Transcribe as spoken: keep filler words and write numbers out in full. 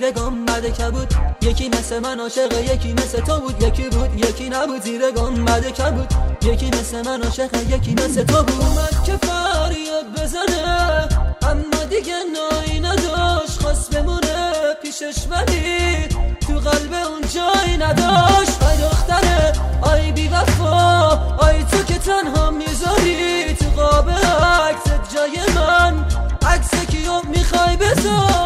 زیر گام بعد کبود. یکی مثل من عاشق یکی مثل تو بود، یکی بود یکی نبود زیر گام بعد کبود. یکی مثل من عاشق یکی مثل تو بود. اومد که فریاد بزنه اما دیگه نایی نداشت، خواست بمونه پیشش ولی تو قلب اون جایی نداشت. آی دختره آی بی وفا، آی تو که تنها میذاری تو قاب عکست جای من، عکس کیو میخوای بذار؟